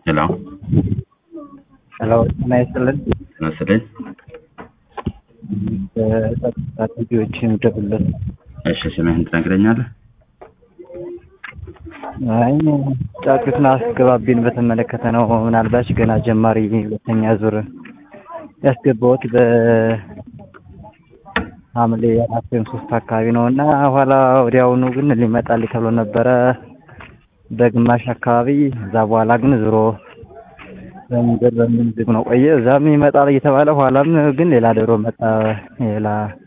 ሄሎ ሄሎ ጤና ይስጥልን። መስለኝ። ቪዲዮዎችን ደብለት። እሺ ስምህን ትነግረኛለህ? አይ ጫጩትን አስገባቢን በተመለከተ ነው። ምናልባት ገና ጀማሪ ሁለተኛ ዙር ያስገባሁት በሐምሌ 4 ወይም 3 አካባቢ ነው እና ኋላ ወዲያውኑ ግን ሊመጣልኝ ተብሎ ነበረ በግማሽ አካባቢ። እዛ በኋላ ግን ዞሮ በመንገድ በምን ዝግ ነው ቆየ። እዛም ይመጣል እየተባለ ኋላም ግን ሌላ ዶሮ መጣ። ሌላ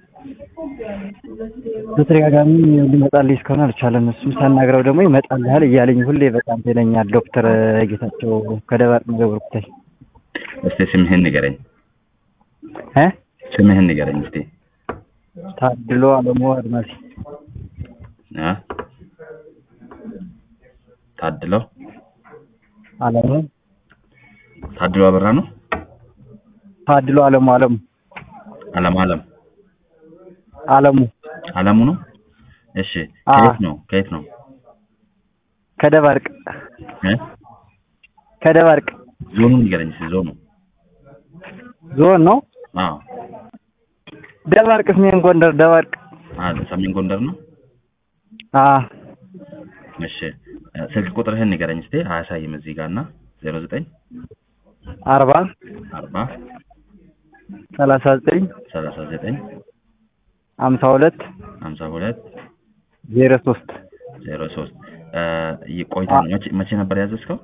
በተደጋጋሚ ሊመጣልኝ እስካሁን አልቻለም። እሱም ሳናግረው ደግሞ ይመጣልሃል እያለኝ ሁሌ በጣም ይለኛል። ዶክተር ጌታቸው ከደባርቅ ነው ገብርኩታይ። እስቲ ስምህን ንገረኝ። እ ስምህን ንገረኝ እስቲ። ታድሎ አለሙ አድማሲ። ታድሎ አለሙ ታድሎ አበራ ነው። ታድሎ አለሙ አለሙ አለሙ ነው። እሺ ከየት ነው? ከደባርቅ ከደባርቅ። ዞኑን ንገረኝ እስቲ። ዞን ነው። አዎ ደባርቅ ሰሜን ጎንደር ደባርቅ። ሰሜን ጎንደር ነው። እሺ ስልክ ቁጥርህን ንገረኝ እስቲ። አያሳይም እዚህ ጋርና 09 40 39 52 03 ቆይታ ነው። መቼ ነበር ያዘዝከው?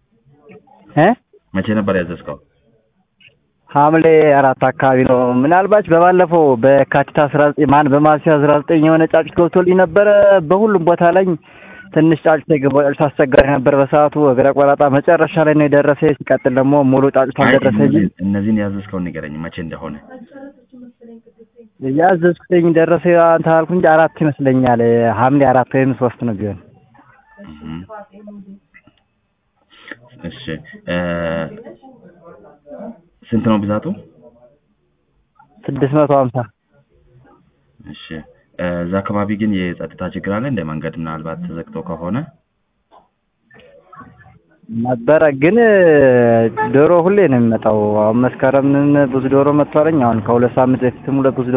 ሐምሌ 4 አካባቢ ነው። ምናልባት በባለፈው በካቲት 19 በማርሲያ 19 የሆነ ጫጩት ገብቶልኝ ነበረ። በሁሉም ቦታ ላይ ትንሽ ጫጩት የገባው ጫጩት አስቸጋሪ ነበር በሰዓቱ። እግረ ቆራጣ መጨረሻ ላይ ነው የደረሰ። ሲቀጥል ደግሞ ሙሉ ጫጩት አልደረሰኝም። እነዚህን ያዘዝከውን ንገረኝ መቼ እንደሆነ። ያዘዝኩትኝ ደረሰ አንተ አልኩ እንጂ 4 ይመስለኛል። ሐምሌ 4 ወይም 3 ነው ቢሆን። እሺ ስንት ነው ብዛቱ? 650። እሺ እዛ አካባቢ ግን የጸጥታ ችግር አለ እንደ መንገድ ምናልባት ተዘግቶ ከሆነ ነበረ። ግን ዶሮ ሁሌ ነው የሚመጣው። አሁን መስከረምን ብዙ ዶሮ መጥቷለኝ። አሁን ከ2 ሳምንት በፊትም ብዙ